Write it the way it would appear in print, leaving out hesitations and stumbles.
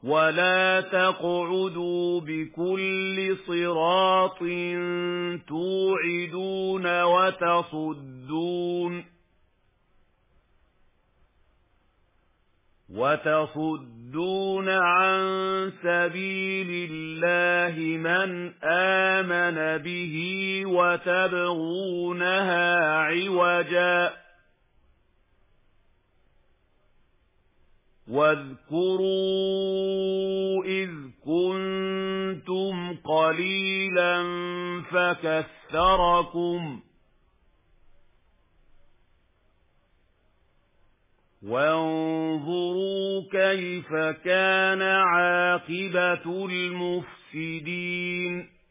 ولا تقعدوا بكل صراط توعدون وتصدون عن سبيل الله من آمن به وتبغونها عوجا واذكروا إذ كنتم قليلا فكثركم وانظروا كيف كان عاقبة المفسدين